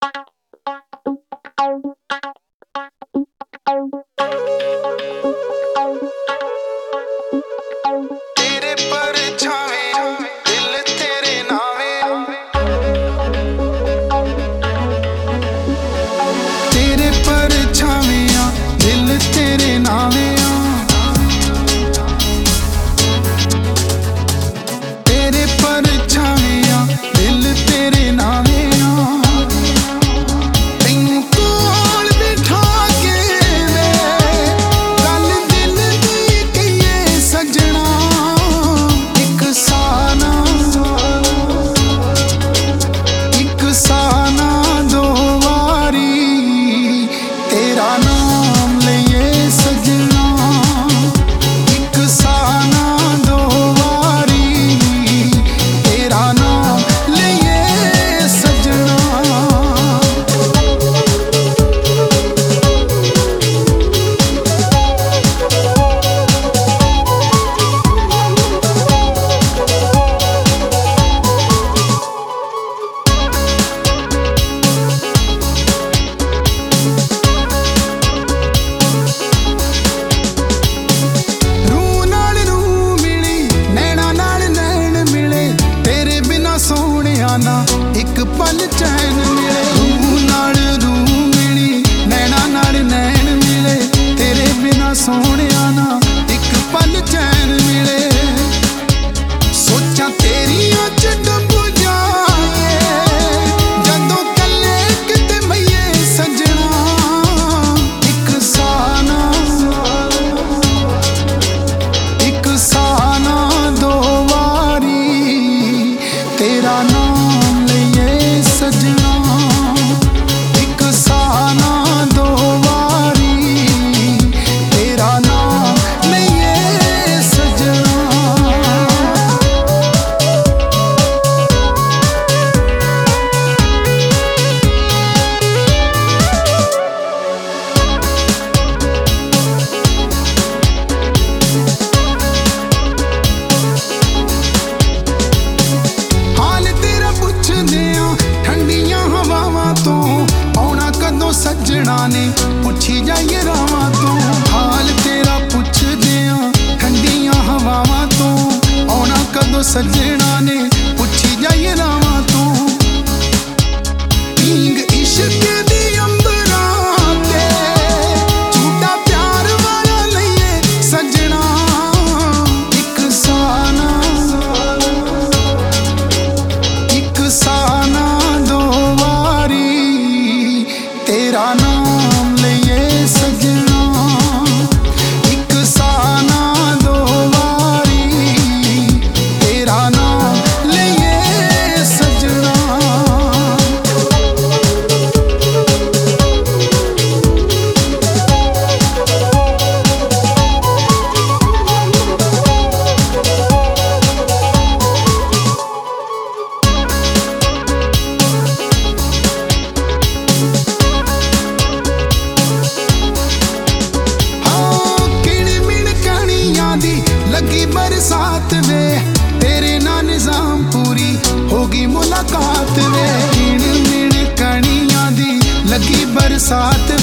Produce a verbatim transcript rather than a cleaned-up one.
तेरे परछावें दिल तेरे नावे, तेरे परछावें दिल तेरे नावे, तेरे परछावें दिल तेरे नावे। तैनू कोल बिठा के गल दिल दी कहिए सजना, एक साना एक साना दो वारी तेरा नाम लइए सजना, एक साना दो वारी तेरा नाम लइए सजना। रूह नाल रूह मिली, नैना नाल नैन मिले, तेरे बिना सोहणिया ना एक पल चैन मिले। रूह नाल रूह मिली, नैना नाल नैन मिले, तेरे बिना सोहणिया ना एक पल चैन मिले। सोचां तेरियां च डुब जाए जदों कल्ले किते मईए सजना, एक साना एक साना दो वारी तेरा नाम लइए सजना, एक साना दो वारी तेरा नाम लइए सजना। हाल तेरा पुछदे आ ठंडियां हवावां तो, आउणा कदों सजना ने पुछी जाइए रावां तो। हाल तेरा पुछदे आ ठंडियां हवावां तो, आउणा कदों सजना ने पुछी जाइए रावां तो। पींग इश्क दी अंबरां ते झूठा प्यार वाला लइए सजना, एक साना एक साना दो वारी तेरा नाम लइए सजना, एक साना दो वारी तेरा नाम लइए सजना। हाँ किणी मिण कणियां दी लगी बरसात वे, तेरे ना निजाम पूरी होगी मुलाकात वे। किण मिण कणियां दी लगी बरसात